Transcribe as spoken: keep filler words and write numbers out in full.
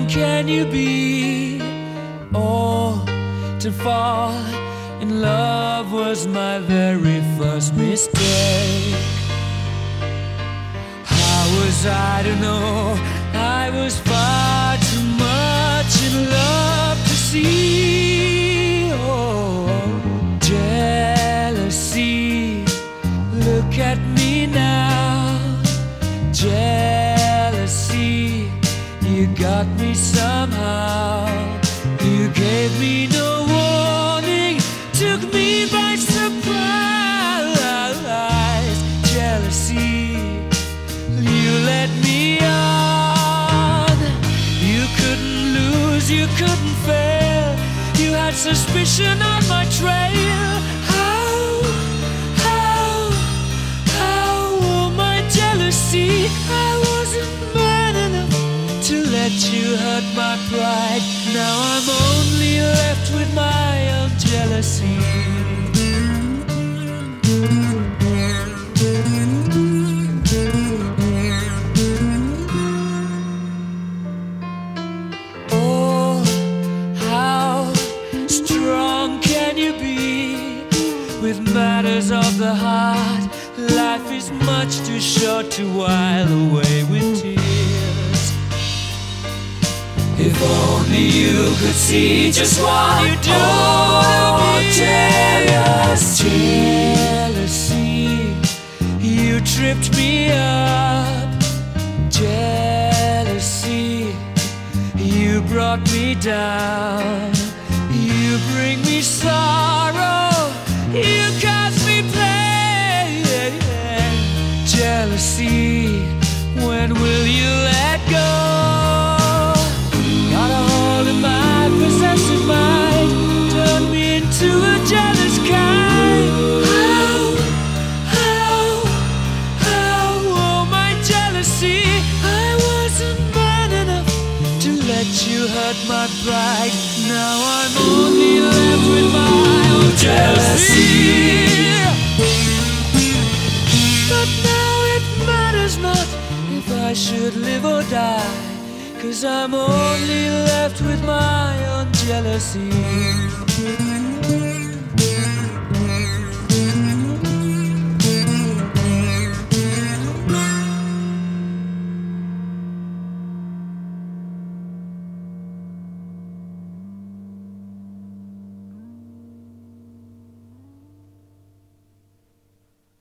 can you be? Oh, to fall in love was my very first mistake. How was I to know I was far too much in love to see? Oh, jealousy, look at me now. Jealousy, you got me somehow. You gave me no warning, took me by surprise. Jealousy, you led me on. You couldn't lose, you couldn't fail. You had suspicion on my trail. How, how, how, oh my jealousy, I wasn't man enough to let you hurt my pride. Now I'm only left with my own jealousy. Oh, how strong can you be with matters of the heart? Life is much too short to while away with tears. If only you could see just what you do to me. Jealousy, jealousy, you tripped me up. Jealousy, you brought me down. You bring me sorrow, you cause me pain. Jealousy, when will you let go? Got a hold of my possessive mind, turn me into a jealous kind. How, how, how, oh my jealousy, I wasn't man enough to let you hurt my pride. Now I'm only left with my own jealousy. But now it matters not if I should live or die, 'cause I'm only left with my own jealousy.